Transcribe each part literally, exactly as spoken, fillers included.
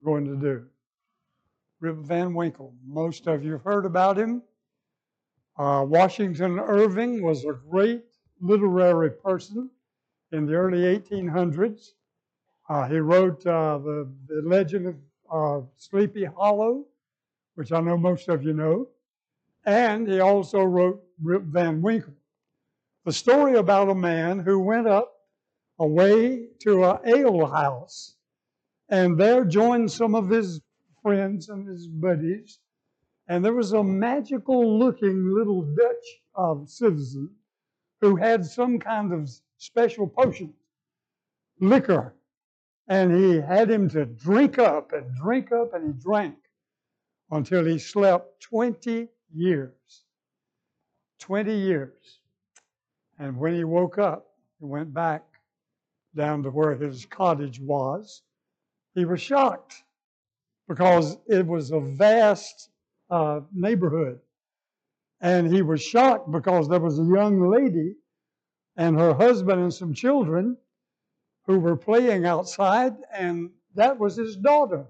going to do. Rip Van Winkle. Most of you have heard about him. Uh, Washington Irving was a great literary person in the early eighteen hundreds. Uh, he wrote uh, the, the Legend of uh, Sleepy Hollow, which I know most of you know. And he also wrote Rip Van Winkle, the story about a man who went up away to an ale house and there joined some of his friends and his buddies. And there was a magical looking little Dutch uh, citizen who had some kind of special potion, liquor. And he had him to drink up and drink up, and he drank until he slept twenty years. twenty years. And when he woke up, he went back down to where his cottage was. He was shocked because it was a vast uh, neighborhood. And he was shocked because there was a young lady and her husband and some children who were playing outside, and that was his daughter.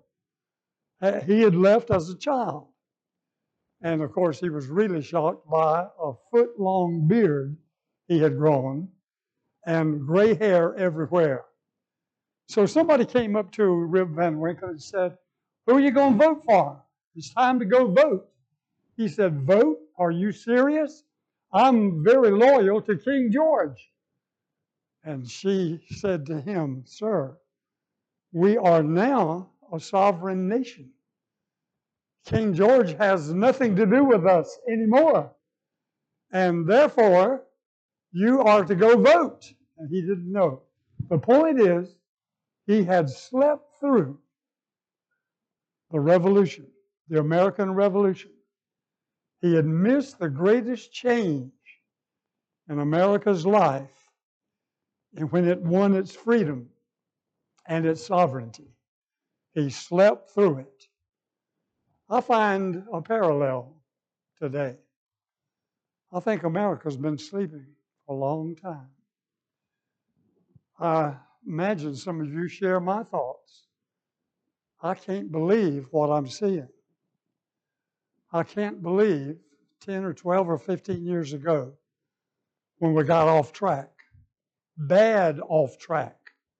He had left as a child. And of course, he was really shocked by a foot-long beard he had grown and gray hair everywhere. So somebody came up to Rip Van Winkle and said, "Who are you going to vote for? It's time to go vote." He said, "Vote? Are you serious? I'm very loyal to King George." And she said to him, "Sir, we are now a sovereign nation. King George has nothing to do with us anymore. And therefore, you are to go vote." And he didn't know. The point is, he had slept through the Revolution, the American Revolution. He had missed the greatest change in America's life and when it won its freedom and its sovereignty. He slept through it. I find a parallel today. I think America's been sleeping for a long time. I imagine some of you share my thoughts. I can't believe what I'm seeing. I can't believe ten or twelve or fifteen years ago when we got off track, bad off track,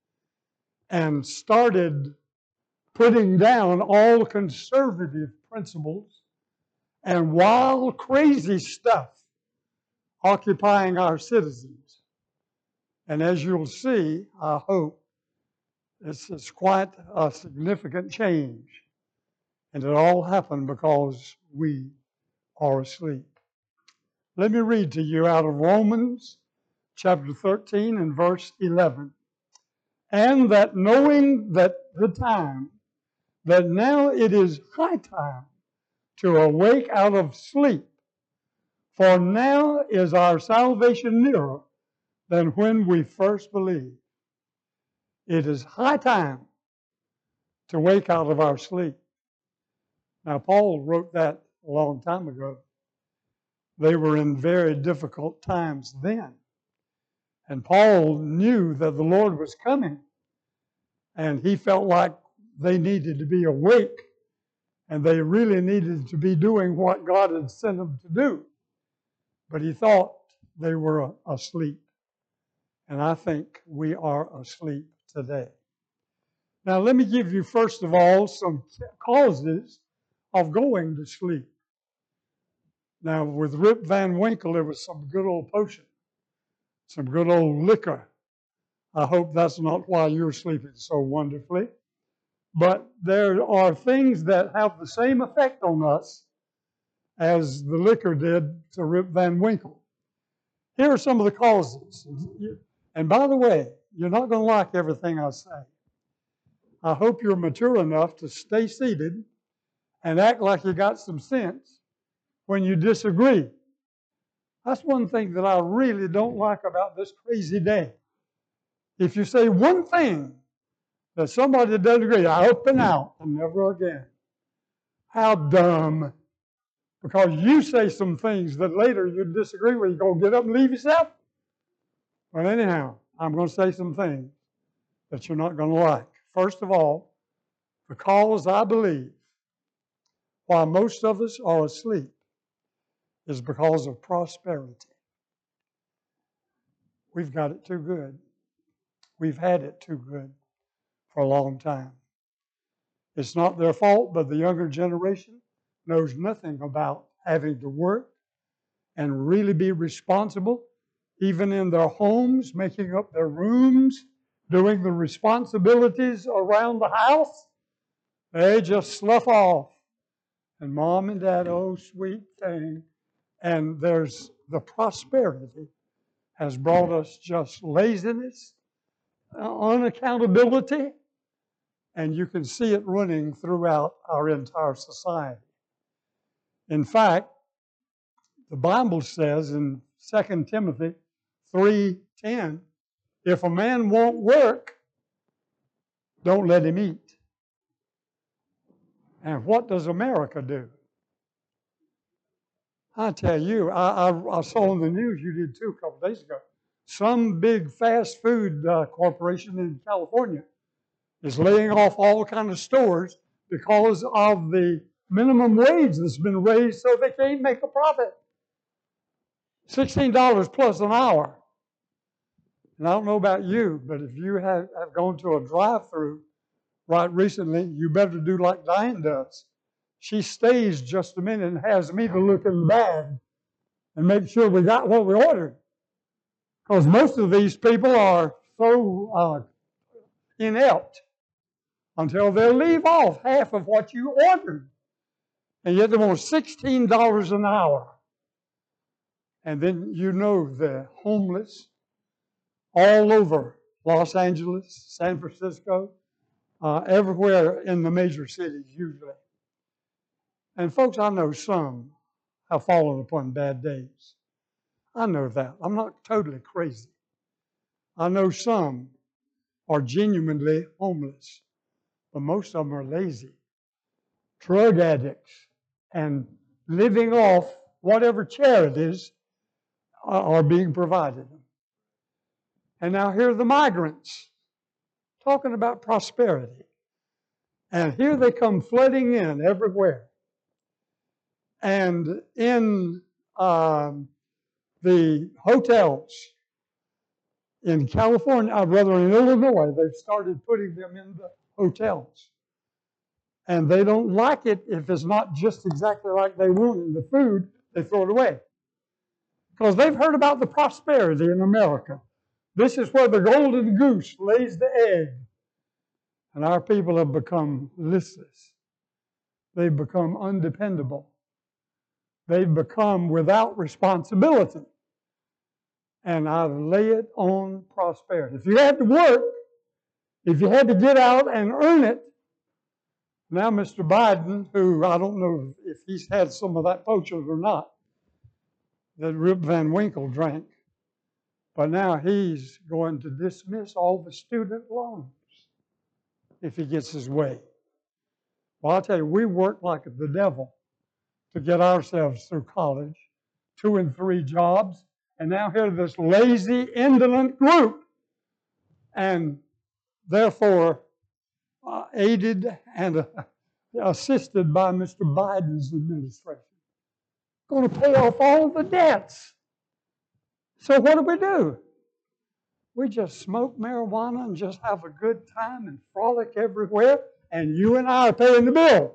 and started putting down all conservative principles and wild, crazy stuff occupying our citizens. And as you'll see, I hope, this is quite a significant change. And it all happened because we are asleep. Let me read to you out of Romans chapter thirteen and verse eleven. "And that knowing that the time, that now it is high time to awake out of sleep, for now is our salvation nearer than when we first believed." It is high time to wake out of our sleep. Now, Paul wrote that a long time ago. They were in very difficult times then. And Paul knew that the Lord was coming, and he felt like they needed to be awake, and they really needed to be doing what God had sent them to do. But he thought they were asleep. And I think we are asleep today. Now, let me give you, first of all, some causes of going to sleep. Now, with Rip Van Winkle, there was some good old potion, some good old liquor. I hope that's not why you're sleeping so wonderfully. But there are things that have the same effect on us as the liquor did to Rip Van Winkle. Here are some of the causes. And by the way, you're not going to like everything I say. I hope you're mature enough to stay seated and act like you got some sense when you disagree. That's one thing that I really don't like about this crazy day. If you say one thing that somebody doesn't agree, I up and out and never again. How dumb. Because you say some things that later you disagree with, you're going to get up and leave yourself? Well, anyhow, I'm going to say some things that you're not going to like. First of all, Because I believe why most of us are asleep is because of prosperity. We've got it too good. We've had it too good for a long time. It's not their fault, but the younger generation knows nothing about having to work and really be responsible, even in their homes, making up their rooms, doing the responsibilities around the house. They just slough off. And mom and dad, oh, sweet thing. And there's the prosperity has brought us just laziness, unaccountability, and you can see it running throughout our entire society. In fact, the Bible says in Second Timothy three ten, if a man won't work, don't let him eat. And what does America do? I tell you, I, I, I saw in the news, you did too a couple days ago, some big fast food uh, corporation in California is laying off all kinds of stores because of the minimum wage that's been raised so they can't make a profit. sixteen dollars plus an hour. And I don't know about you, but if you have, have gone to a drive-through right recently, you better do like Diane does. She stays just a minute and has me to look in the bag and make sure we got what we ordered. Because most of these people are so uh, inept until they'll leave off half of what you ordered. And yet they want sixteen dollars an hour. And then you know the homeless all over Los Angeles, San Francisco, uh, everywhere in the major cities usually. And folks, I know some have fallen upon bad days. I know that. I'm not totally crazy. I know some are genuinely homeless, but most of them are lazy, drug addicts, and living off whatever charities are being provided. And now here are the migrants talking about prosperity. And here they come flooding in everywhere. And in um, the hotels in California, uh, rather in Illinois, they've started putting them in the hotels. And they don't like it if it's not just exactly like they want in the food, they throw it away. Because they've heard about the prosperity in America. This is where the golden goose lays the egg. And our people have become listless. They've become undependable. They've become without responsibility. And I lay it on prosperity. If you had to work, if you had to get out and earn it, now Mister Biden, who I don't know if he's had some of that potion or not, that Rip Van Winkle drank, but now he's going to dismiss all the student loans if he gets his way. Well, I'll tell you, we worked like the devil to get ourselves through college, two and three jobs, and now here this lazy, indolent group, and therefore uh, aided and uh, assisted by Mister Biden's administration. Going to pay off all the debts. So what do we do? We just smoke marijuana and just have a good time and frolic everywhere, and you and I are paying the bill.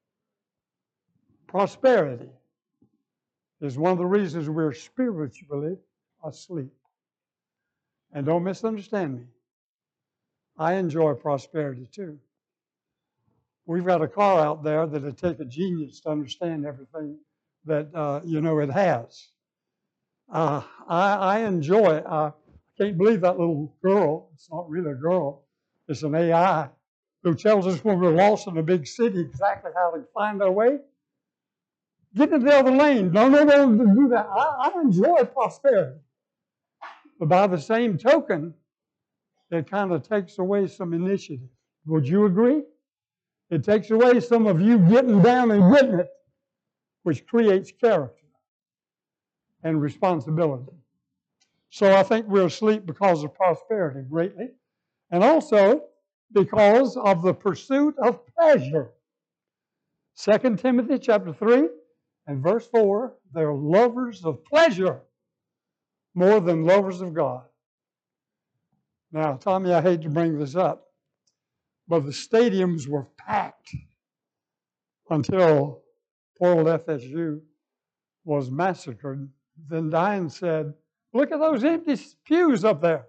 Prosperity is one of the reasons we're spiritually asleep. And don't misunderstand me. I enjoy prosperity too. We've got a car out there that would take a genius to understand everything that uh, you know it has. Uh, I, I enjoy it. I can't believe that little girl, it's not really a girl, it's an A I, who tells us when we're lost in a big city exactly how to find our way. Get into the other lane. Don't know how to do that. I, I enjoy prosperity. But by the same token, it kind of takes away some initiative. Would you agree? It takes away some of you getting down and getting it, which creates character and responsibility. So I think we're asleep because of prosperity greatly. And also, because of the pursuit of pleasure. Second Timothy chapter three and verse four, they're lovers of pleasure more than lovers of God. Now, Tommy, I hate to bring this up, but the stadiums were packed until poor old F S U was massacred. Then Diane said, look at those empty pews up there.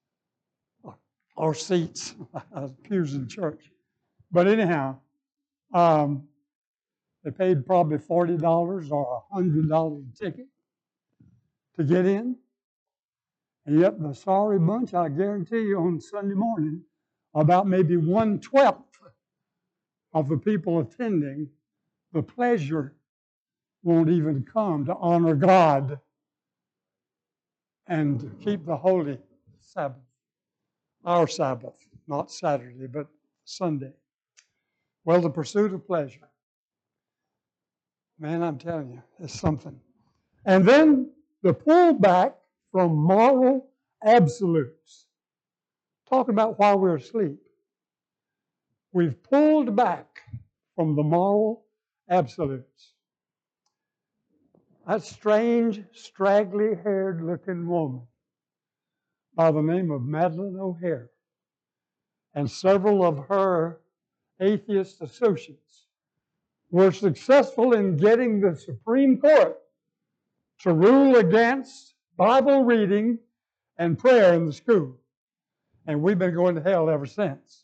Or seats, pews in church. But anyhow, um, they paid probably forty dollars or one hundred dollars a ticket to get in. And yet the sorry bunch, I guarantee you, on Sunday morning, about maybe one-twelfth of the people attending, the pleasure won't even come to honor God and to keep the holy Sabbath. Our Sabbath, not Saturday, but Sunday. Well, the pursuit of pleasure. Man, I'm telling you, it's something. And then the pullback from moral absolutes. Talking about while we're asleep. We've pulled back from the moral absolutes. That strange, straggly-haired looking woman by the name of Madeleine O'Hare and several of her atheist associates were successful in getting the Supreme Court to rule against Bible reading and prayer in the school. And we've been going to hell ever since.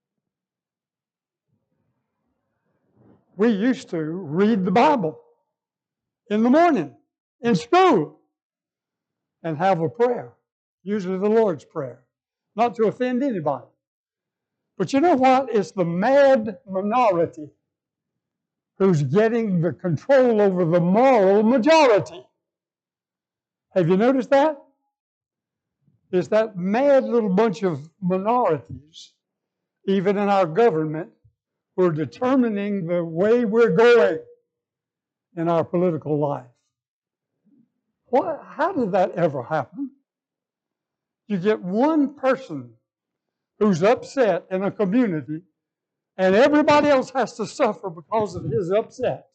We used to read the Bible in the morning in school and have a prayer, usually the Lord's Prayer, not to offend anybody. But you know what? It's the mad minority who's getting the control over the moral majority. Have you noticed that? It's that mad little bunch of minorities, even in our government, who are determining the way we're going in our political life. What, how did that ever happen? You get one person who's upset in a community, and everybody else has to suffer because of his upset.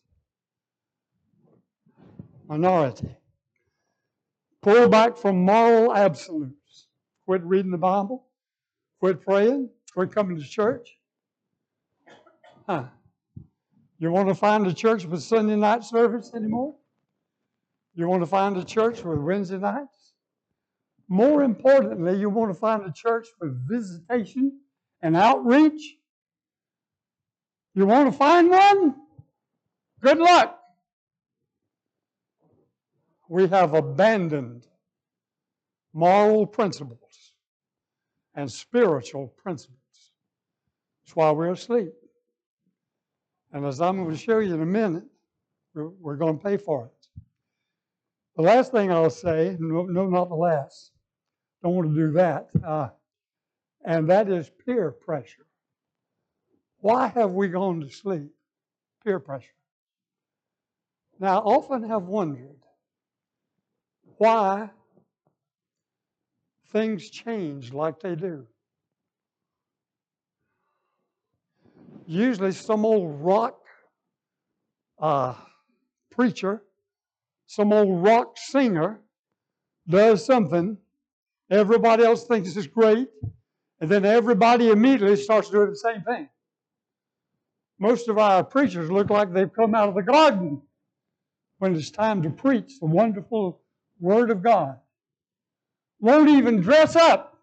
Minority. Pull back from moral absolutes. Quit reading the Bible. Quit praying. Quit coming to church. Huh. You want to find a church with Sunday night service anymore? You want to find a church with Wednesday nights? More importantly, you want to find a church with visitation and outreach? You want to find one? Good luck. We have abandoned moral principles and spiritual principles. That's why we're asleep. And as I'm going to show you in a minute, we're, we're going to pay for it. The last thing I'll say, no, no not the last, don't want to do that, uh, and that is peer pressure. Why have we gone to sleep? Peer pressure. Now, I often have wondered why things change like they do. Usually some old rock uh, preacher, some old rock singer does something, everybody else thinks it's great, and then everybody immediately starts doing the same thing. Most of our preachers look like they've come out of the garden when it's time to preach the wonderful Word of God. Won't even dress up.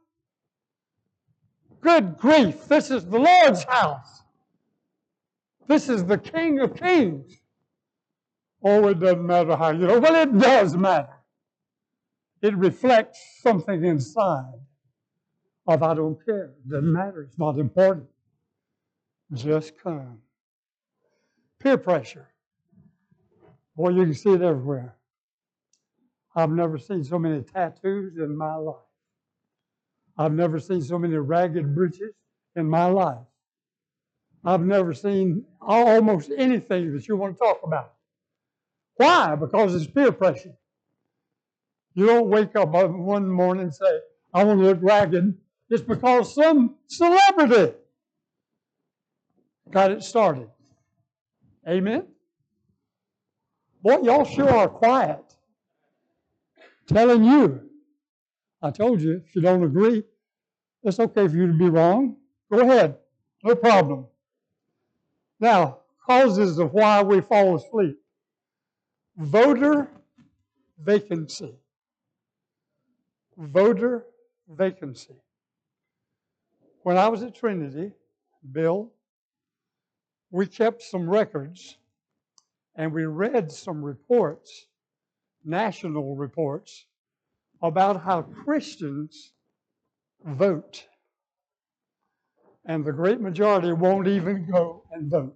Good grief, this is the Lord's house. This is the King of Kings. Oh, it doesn't matter how you know. Well, it does matter. It reflects something inside of I don't care. It doesn't matter. It's not important. Just come. Peer pressure. Boy, you can see it everywhere. I've never seen so many tattoos in my life. I've never seen so many ragged breeches in my life. I've never seen almost anything that you want to talk about. Why? Because it's peer pressure. You don't wake up one morning and say, I want to look ragged. It's because some celebrity got it started. Amen? Boy, y'all sure are quiet. Telling you. I told you, if you don't agree, it's okay for you to be wrong. Go ahead. No problem. Now, causes of why we fall asleep. Voter vacancy. Voter vacancy. When I was at Trinity, Bill, we kept some records and we read some reports, national reports, about how Christians vote. And the great majority won't even go and vote.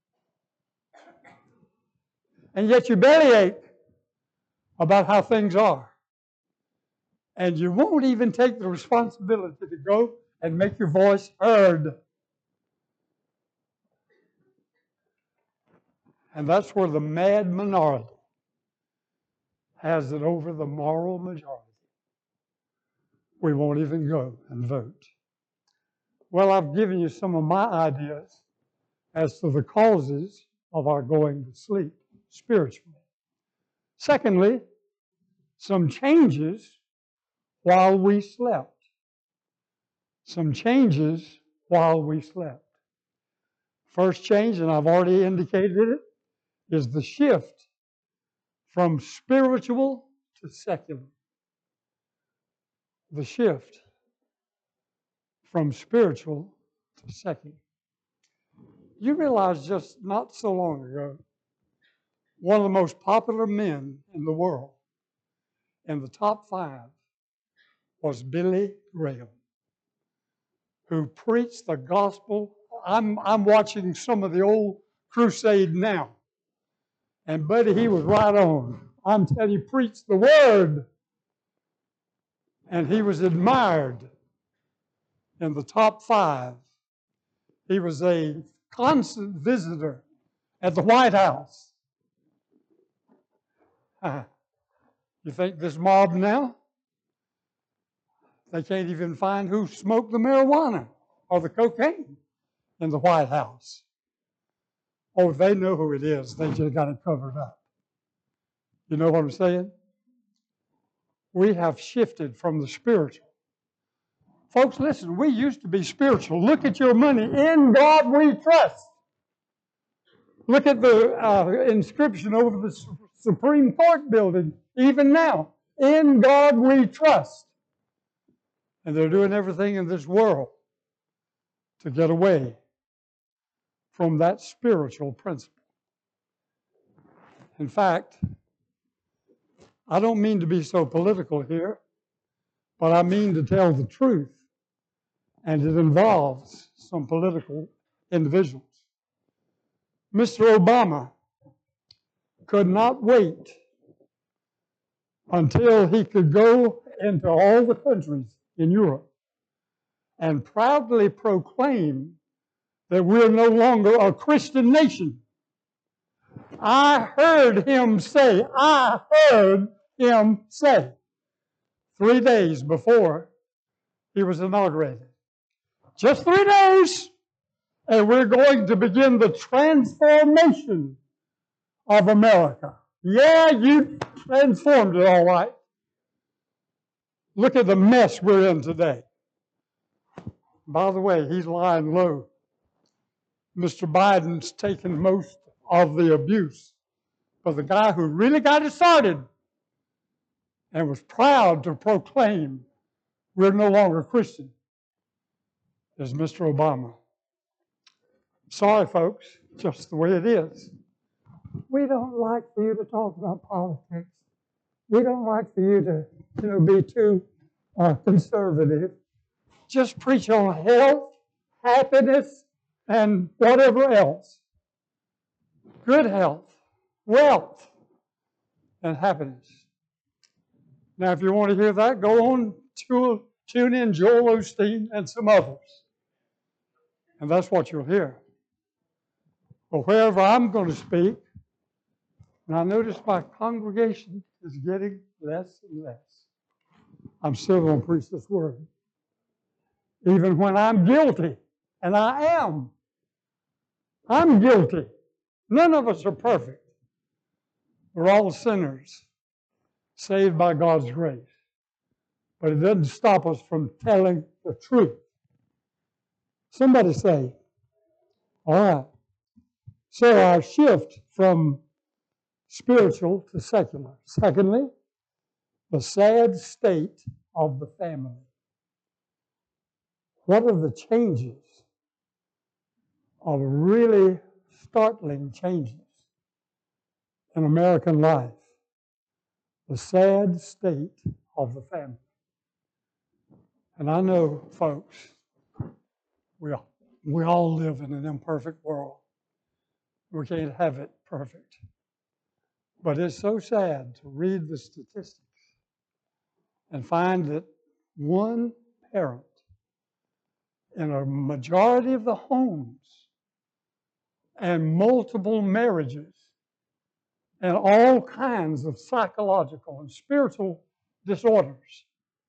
And yet you bellyache about how things are. And you won't even take the responsibility to go and make your voice heard. And that's where the mad minority has it over the moral majority. We won't even go and vote. Well, I've given you some of my ideas as to the causes of our going to sleep spiritually. Secondly, some changes while we slept. Some changes while we slept. First change, and I've already indicated it, is the shift from spiritual to secular. The shift from spiritual to secular. You realize just not so long ago, one of the most popular men in the world, in the top five, was Billy Graham, who preached the gospel. I'm, I'm watching some of the old crusade now. And buddy, he was right on. I'm telling you, he preached the word. And he was admired in the top five. He was a constant visitor at the White House. Uh, you think this mob now? They can't even find who smoked the marijuana or the cocaine in the White House. Oh, they know who it is. They just got it covered up. You know what I'm saying? We have shifted from the spiritual. Folks, listen, we used to be spiritual. Look at your money. In God we trust. Look at the uh, inscription over the Supreme Court building, even now. In God we trust. And they're doing everything in this world to get away from that spiritual principle. In fact, I don't mean to be so political here, but I mean to tell the truth. And it involves some political individuals. Mister Obama could not wait until he could go into all the countries in Europe and proudly proclaim that we're no longer a Christian nation. I heard him say, I heard him say, three days before he was inaugurated. Just three days, and we're going to begin the transformation of America. Yeah, you transformed it all right. Look at the mess we're in today. By the way, he's lying low. Mister Biden's taken most of the abuse. But the guy who really got it started and was proud to proclaim we're no longer Christian is Mister Obama. Sorry, folks, just the way it is. We don't like for you to talk about politics. We don't like for you to, you know, be too uh, conservative. Just preach on health, happiness, and whatever else. Good health, wealth, and happiness. Now, if you want to hear that, go on to tune in Joel Osteen and some others. And that's what you'll hear. But wherever I'm going to speak, and I notice my congregation is getting less and less, I'm still going to preach this word. Even when I'm guilty, and I am, I'm guilty. None of us are perfect. We're all sinners, saved by God's grace. But it doesn't stop us from telling the truth. Somebody say, all right. So our shift from spiritual to secular. Secondly, the sad state of the family. What are the changes of really startling changes in American life? The sad state of the family. And I know, folks, we all, we all live in an imperfect world. We can't have it perfect. But it's so sad to read the statistics and find that one parent in a majority of the homes and multiple marriages and all kinds of psychological and spiritual disorders.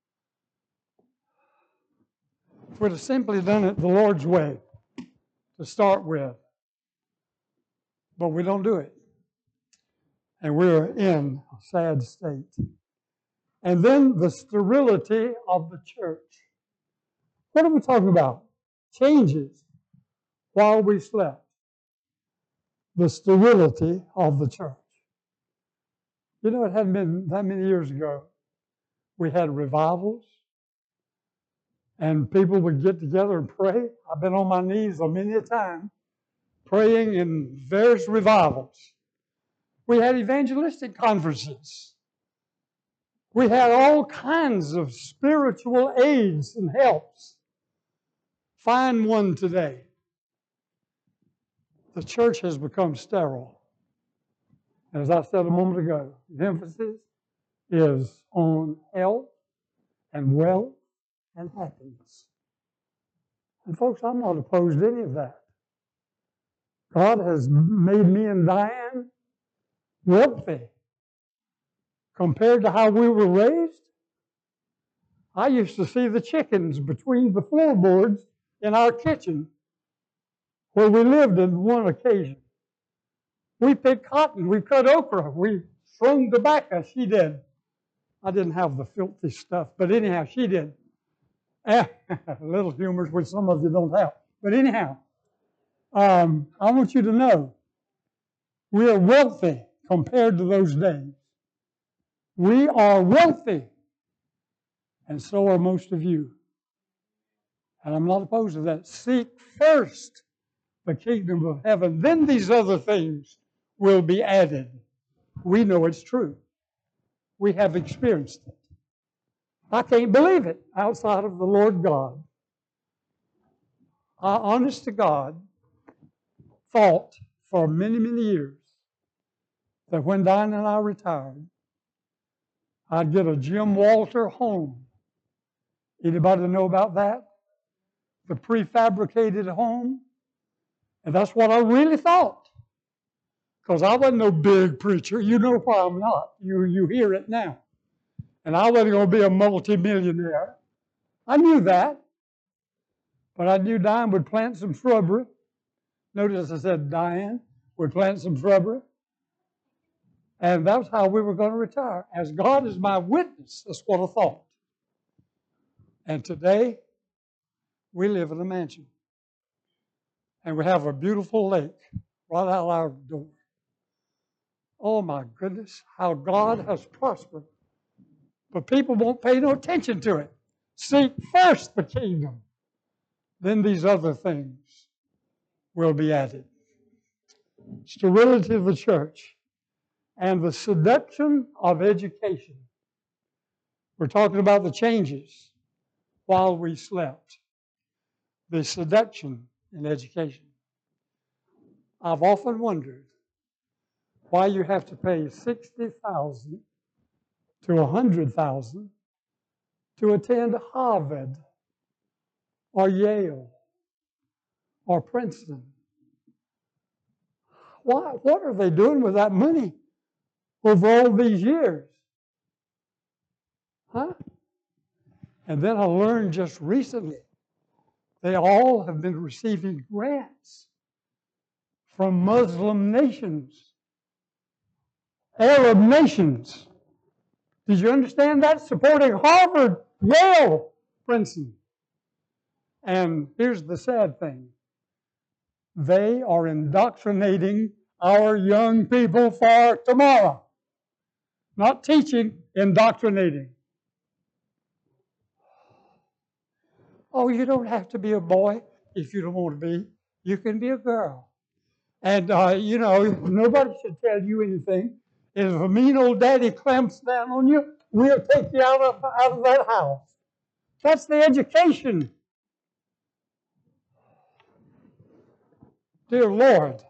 If we'd have simply done it the Lord's way to start with, but we don't do it. And we're in a sad state. And then the sterility of the church. What are we talking about? Changes while we slept. The sterility of the church. You know, it hadn't been that many years ago. We had revivals, and people would get together and pray. I've been on my knees a many a time praying in various revivals. We had evangelistic conferences. We had all kinds of spiritual aids and helps. Find one today. The church has become sterile. As I said a moment ago, the emphasis is on health and wealth and happiness. And folks, I'm not opposed to any of that. God has made me and Diane wealthy. Compared to how we were raised, I used to see the chickens between the floorboards in our kitchen where we lived on one occasion. We picked cotton, we cut okra, we strung tobacco, she did. I didn't have the filthy stuff, but anyhow, she did. Eh, little humors which some of you don't have. But anyhow, um, I want you to know, we are wealthy compared to those days. We are wealthy, and so are most of you. And I'm not opposed to that. Seek first the kingdom of heaven, then these other things will be added. We know it's true. We have experienced it. I can't believe it outside of the Lord God. I, honest to God, thought for many, many years that when Diane and I retired, I'd get a Jim Walter home. Anybody know about that? The prefabricated home? And that's what I really thought. Because I wasn't no big preacher. You know why I'm not. You, you hear it now. And I wasn't going to be a multimillionaire. I knew that. But I knew Diane would plant some shrubbery. Notice I said Diane would plant some shrubbery. And that's how we were going to retire. As God is my witness, that's what I thought. And today, we live in a mansion. And we have a beautiful lake right out our door. Oh my goodness, how God has prospered. But people won't pay no attention to it. Seek first the kingdom. Then these other things will be added. Sterility of the church and the seduction of education. We're talking about the changes while we slept. The seduction in education. I've often wondered why you have to pay sixty thousand dollars to one hundred thousand dollars to attend Harvard or Yale or Princeton. Why, what are they doing with that money over all these years? Huh? And then I learned just recently, they all have been receiving grants from Muslim nations, Arab nations. Did you understand that? Supporting Harvard, Yale, Princeton. And here's the sad thing. They are indoctrinating our young people for tomorrow. Not teaching, indoctrinating. Oh, you don't have to be a boy if you don't want to be. You can be a girl. And, uh, you know, nobody should tell you anything. If a mean old daddy clamps down on you, we'll take you out of, out of that house. That's the education. Dear Lord,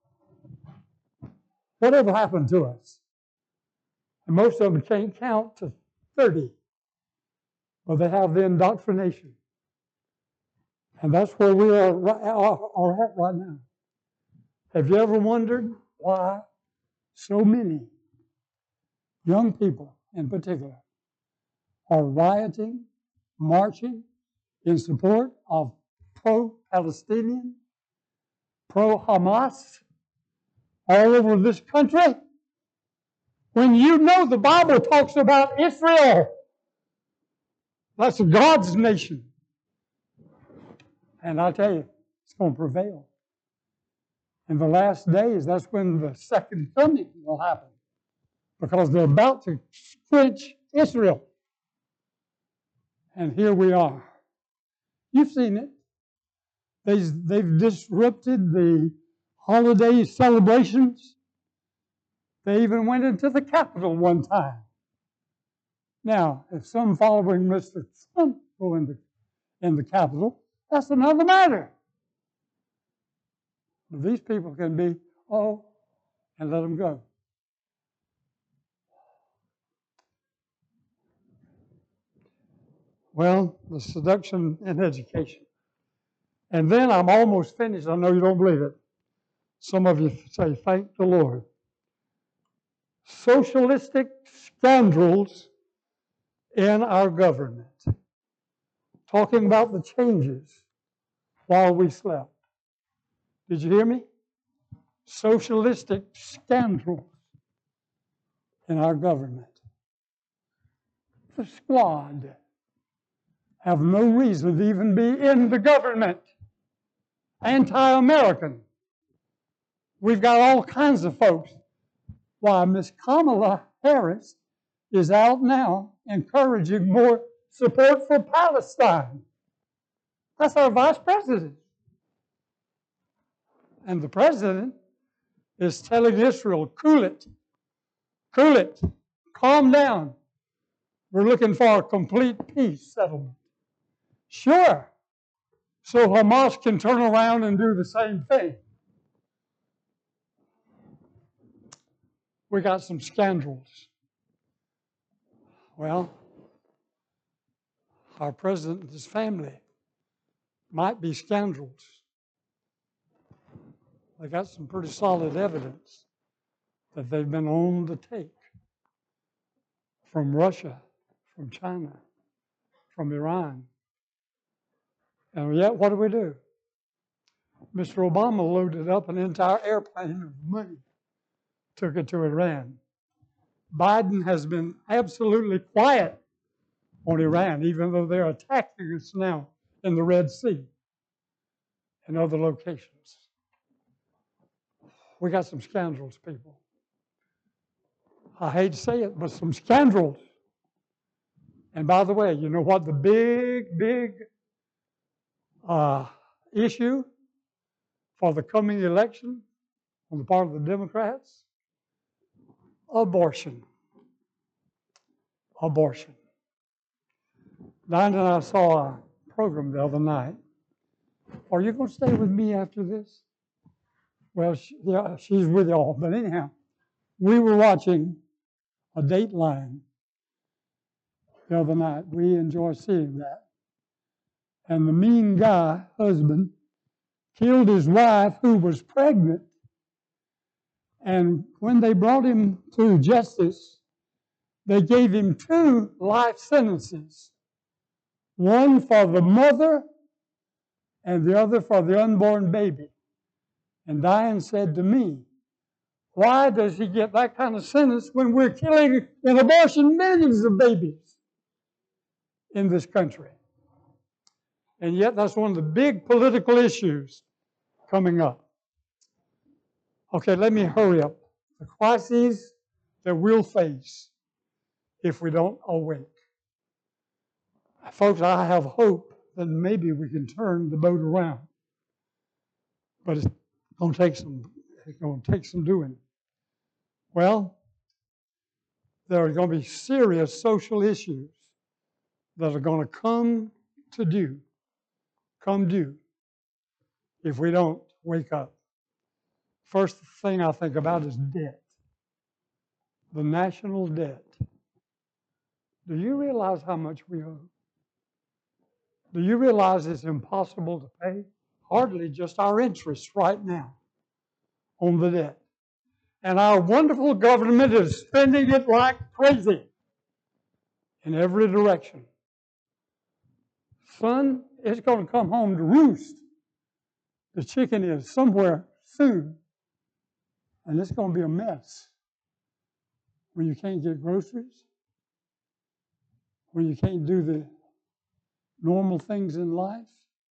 whatever happened to us? And most of them can't count to thirty, but they have the indoctrination. And that's where we are, are, are at right now. Have you ever wondered why so many young people in particular are rioting, marching in support of pro-Palestinian, pro-Hamas all over this country? When you know the Bible talks about Israel, that's God's nation. And I tell you, it's going to prevail. In the last days, that's when the second coming will happen. Because they're about to quench Israel. And here we are. You've seen it. They, they've disrupted the holiday celebrations. They even went into the Capitol one time. Now, if some following Mister Trump go in the, in the Capitol, that's another matter. But these people can be, oh, and let them go. Well, the seduction in education. And then I'm almost finished. I know you don't believe it. Some of you say, thank the Lord. Socialistic scoundrels in our government. Talking about the changes while we slept. Did you hear me? Socialistic scoundrels in our government. The squad have no reason to even be in the government. Anti-American. We've got all kinds of folks. Why, Miss Kamala Harris is out now encouraging more support for Palestine. That's our vice president. And the president is telling Israel, cool it, cool it, calm down. We're looking for a complete peace settlement. Sure, so Hamas can turn around and do the same thing. We got some scoundrels. Well, our president and his family might be scoundrels. They got some pretty solid evidence that they've been on the take from Russia, from China, from Iran. And yet, what do we do? Mister Obama loaded up an entire airplane of money, took it to Iran. Biden has been absolutely quiet on Iran, even though they're attacking us now in the Red Sea and other locations. We got some scoundrels, people. I hate to say it, but some scoundrels. And by the way, you know what the big, big uh, issue for the coming election on the part of the Democrats? Abortion. Abortion. Diane and I saw a program the other night. Are you going to stay with me after this? Well, she, yeah, she's with y'all. But anyhow, we were watching a Dateline the other night. We enjoy seeing that. And the mean guy, husband, killed his wife who was pregnant. And when they brought him to justice, they gave him two life sentences. One for the mother and the other for the unborn baby. And Diane said to me, why does he get that kind of sentence when we're killing in abortion millions of babies in this country? And yet that's one of the big political issues coming up. Okay, let me hurry up. The crises that we'll face if we don't awake. Folks, I have hope that maybe we can turn the boat around. But it's going to take some, it's going to take some doing. Well, there are going to be serious social issues that are going to come to due, come due, if we don't wake up. First thing I think about is debt, the national debt. Do you realize how much we owe? Do you realize it's impossible to pay? Hardly just our interest right now on the debt. And our wonderful government is spending it like crazy in every direction. Son, it's going to come home to roost. The chicken is somewhere soon. And it's going to be a mess when you can't get groceries, when you can't do the normal things in life,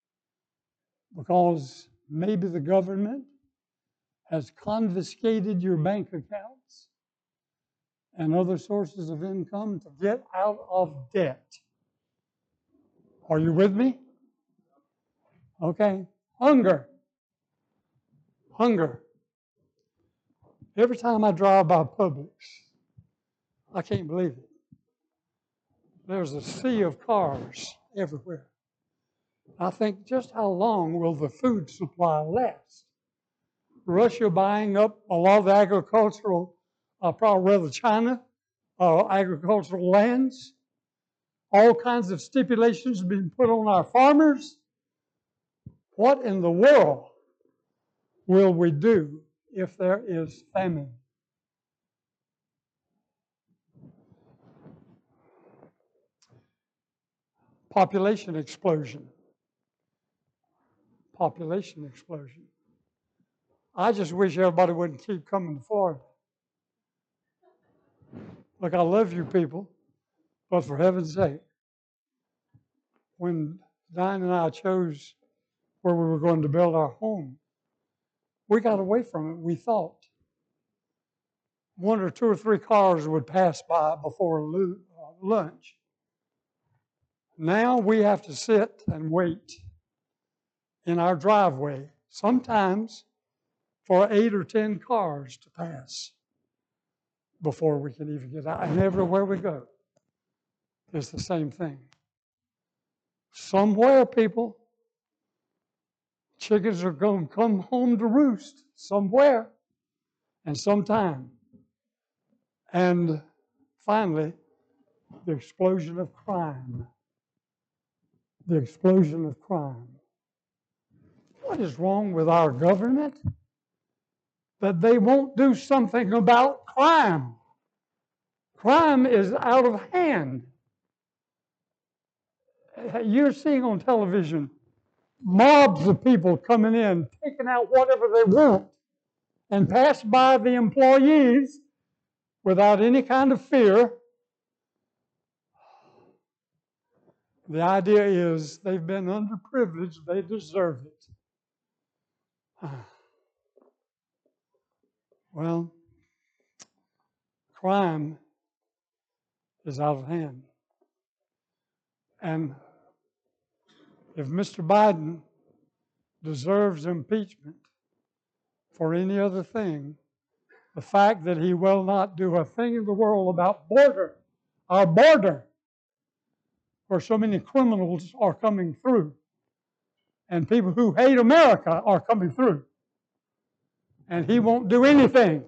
because maybe the government has confiscated your bank accounts and other sources of income to get out of debt. Are you with me? Okay. Hunger. Hunger. Every time I drive by Publix, I can't believe it. There's a sea of cars everywhere. I think, just how long will the food supply last? Russia buying up a lot of the agricultural, uh, probably rather China, uh, agricultural lands. All kinds of stipulations being put on our farmers. What in the world will we do if there is famine? Population explosion. Population explosion. I just wish everybody wouldn't keep coming to Florida. Look, I love you people, but for heaven's sake, when Diane and I chose where we were going to build our home, we got away from it. We thought one or two or three cars would pass by before lunch. Now we have to sit and wait in our driveway, sometimes for eight or ten cars to pass before we can even get out. And everywhere we go, it's the same thing. Somewhere, people, chickens are going to come home to roost somewhere and sometime. And finally, the explosion of crime. The explosion of crime. What is wrong with our government? That they won't do something about crime. Crime is out of hand. You're seeing on television mobs of people coming in, taking out whatever they want, and pass by the employees without any kind of fear. The idea is they've been underprivileged, they deserve it. Well, crime is out of hand. And if Mister Biden deserves impeachment for any other thing, the fact that he will not do a thing in the world about border, our border, where so many criminals are coming through, and people who hate America are coming through, and he won't do anything.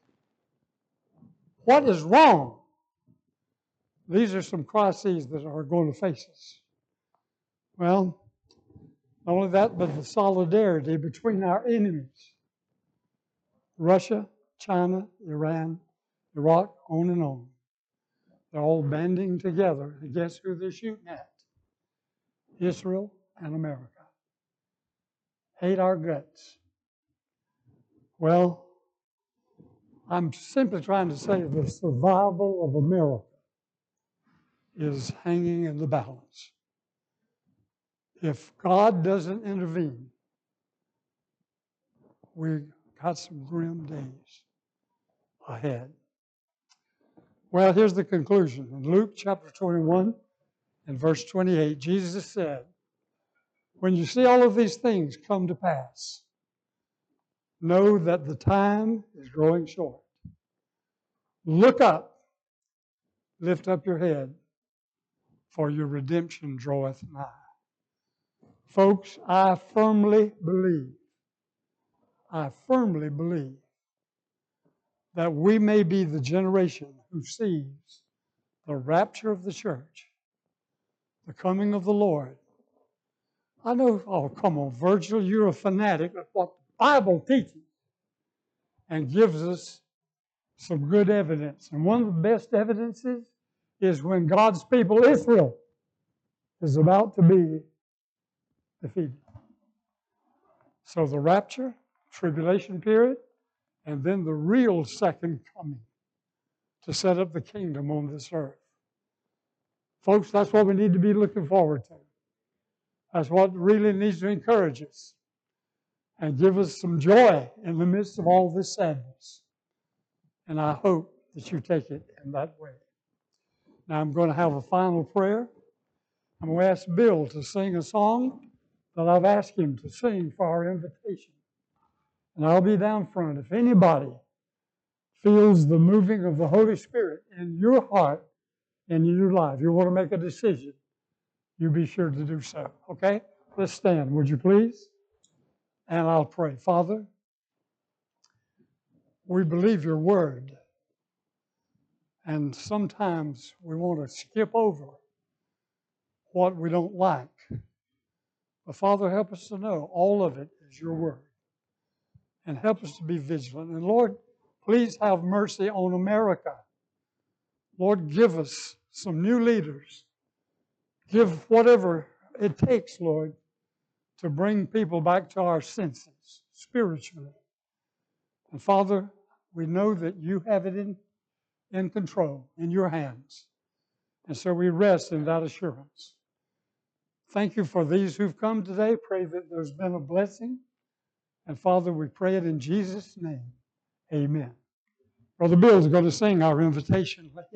What is wrong? These are some crises that are going to face us. Well, not only that, but the solidarity between our enemies. Russia, China, Iran, Iraq, on and on. They're all banding together against who they're shooting at. Israel and America. Hate our guts. Well, I'm simply trying to say the survival of America is hanging in the balance. If God doesn't intervene, we've got some grim days ahead. Well, here's the conclusion. In Luke chapter twenty-one and verse twenty-eight, Jesus said, when you see all of these things come to pass, know that the time is growing short. Look up, lift up your head, for your redemption draweth nigh. Folks, I firmly believe, I firmly believe that we may be the generation who sees the rapture of the church, the coming of the Lord. I know, oh, come on, Virgil, you're a fanatic of what the Bible teaches and gives us some good evidence. And one of the best evidences is when God's people, Israel, is about to be defeated. So the rapture, tribulation period, and then the real second coming to set up the kingdom on this earth. Folks, that's what we need to be looking forward to. That's what really needs to encourage us and give us some joy in the midst of all this sadness. And I hope that you take it in that way. Now I'm going to have a final prayer. I'm going to ask Bill to sing a song that I've asked him to sing for our invitation. And I'll be down front. If anybody feels the moving of the Holy Spirit in your heart and in your life, you want to make a decision, you be sure to do so. Okay? Let's stand, would you please? And I'll pray. Father, we believe your word. And sometimes we want to skip over what we don't like. But Father, help us to know all of it is your word. And help us to be vigilant. And Lord, please have mercy on America. Lord, give us some new leaders. Give whatever it takes, Lord, to bring people back to our senses spiritually. And Father, we know that you have it in, in control, in your hands. And so we rest in that assurance. Thank you for these who've come today. Pray that there's been a blessing. And Father, we pray it in Jesus' name. Amen. Brother Bill is going to sing our invitation.